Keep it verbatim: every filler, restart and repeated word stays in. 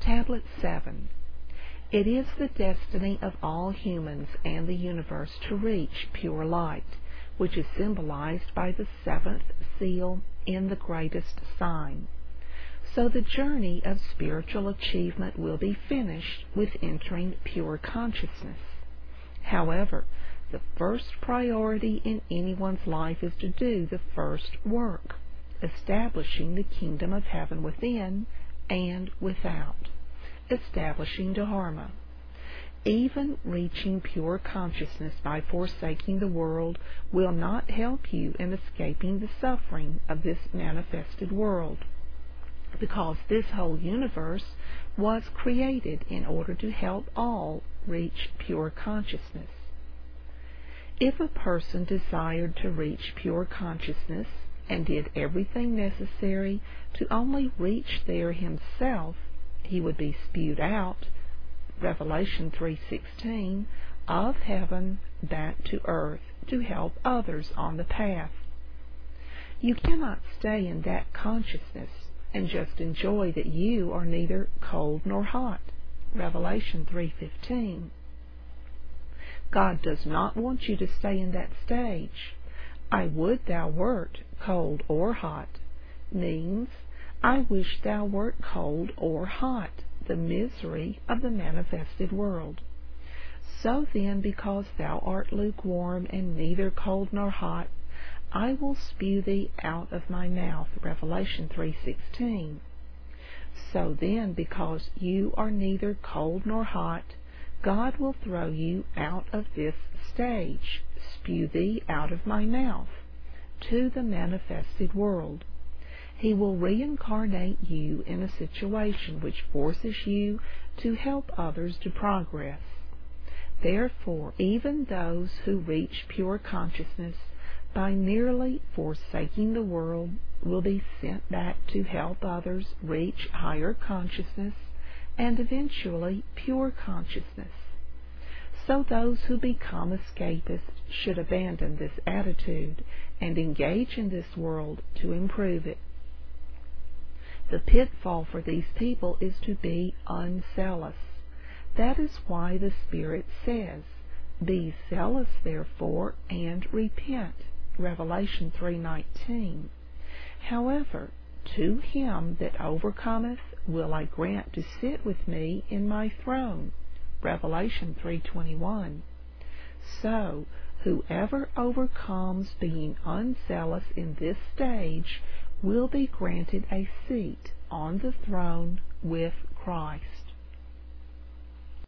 Tablet seven. It is the destiny of all humans and the universe to reach pure light, which is symbolized by the seventh seal in the greatest sign. So the journey of spiritual achievement will be finished with entering pure consciousness. However, the first priority in anyone's life is to do the first work, establishing the kingdom of heaven within and without, establishing Dharma. Even reaching pure consciousness by forsaking the world will not help you in escaping the suffering of this manifested world, because this whole universe was created in order to help all reach pure consciousness. If a person desired to reach pure consciousness and did everything necessary to only reach there himself, he would be spewed out, Revelation three sixteen, of heaven back to earth to help others on the path. You cannot stay in that consciousness and just enjoy that you are neither cold nor hot, Revelation three fifteen. God does not want you to stay in that stage. I would thou wert cold or hot means I wish thou wert cold or hot, the misery of the manifested world. So then, because thou art lukewarm and neither cold nor hot, I will spew thee out of my mouth, Revelation three sixteen. So then, because you are neither cold nor hot, God will throw you out of this stage, spew thee out of my mouth, to the manifested world. He will reincarnate you in a situation which forces you to help others to progress. Therefore, even those who reach pure consciousness by merely forsaking the world will be sent back to help others reach higher consciousness and eventually pure consciousness. So those who become escapists should abandon this attitude and engage in this world to improve it. The pitfall for these people is to be unzealous. That is why the Spirit says, Be zealous therefore and repent, Revelation three nineteen. However, to him that overcometh will I grant to sit with me in my throne, Revelation three twenty-one. So, whoever overcomes being unzealous in this stage will be granted a seat on the throne with Christ.